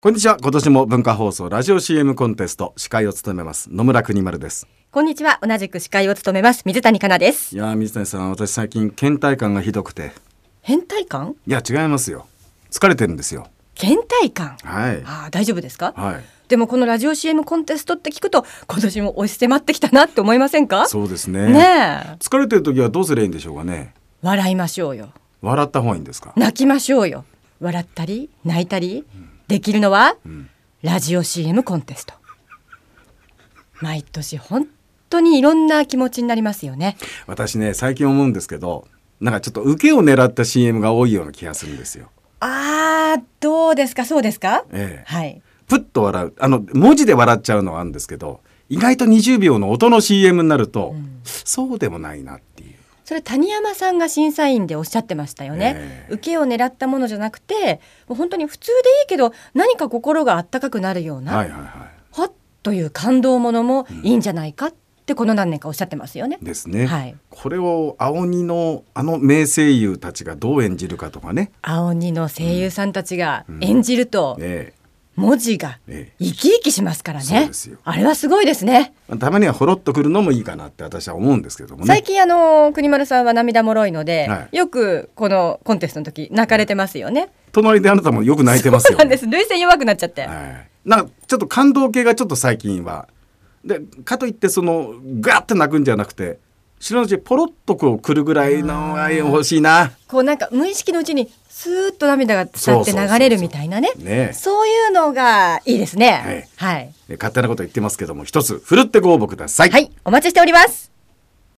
こんにちは。今年も文化放送ラジオ CM コンテスト司会を務めます野村国丸です。 こんにちは。同じく司会を務めます水谷香奈です。 いや水谷さん、私最近倦怠感がひどくて。 変態感？ いや違いますよ。疲れてるんですよ。 倦怠感？ はい。 大丈夫ですか？ はい。 でもこのラジオ CM コンテストって聞くと今年も押し迫ってきたなって思いませんか？ そうですね。疲れてる時はどうすればいいんでしょうかね。 笑いましょうよ。 笑った方がいいんですか？ 泣きましょうよ。笑ったり泣いたり、できるのは、ラジオ CM コンテスト。毎年本当にいろんな気持ちになりますよね。 私ね、最近思うんですけど、なんかちょっと受けを狙った CM が多いような気がするんですよ。 どうですか？そうですか？ はい。プッと笑う、文字で笑っちゃうのはあるんですけど、意外と20秒の音の CM になると、そうでもないなっていう。 それ谷山さんが審査員でおっしゃってましたよね。受けを狙ったものじゃなくて、もう本当に普通でいいけど何か心があったかくなるような、はっという感動ものもいいんじゃないかってこの何年かおっしゃってますよね。 ですね。 はい。 これを青鬼の名声優たちがどう演じるかとかね。 青鬼の声優さんたちが演じると、文字が生き生きしますからね。 そうですよ。 あれはすごいですね。 たまにはほろっとくるのもいいかなって私は思うんですけどもね。 最近国丸さんは涙もろいので、よくこのコンテストの時泣かれてますよね。 隣であなたもよく泣いてますよね。 そうなんです。涙腺弱くなっちゃって、 なんかちょっと感動系がちょっと最近はで、かといってそのガーって泣くんじゃなくて、知らないうちにポロッとこう来るぐらいの愛が欲しいな。 こうなんか無意識のうちにスーッと涙が伝って流れるみたいなね。そういうのがいいですね。 勝手なこと言ってますけども、一つふるってご応募ください。 はい、お待ちしております。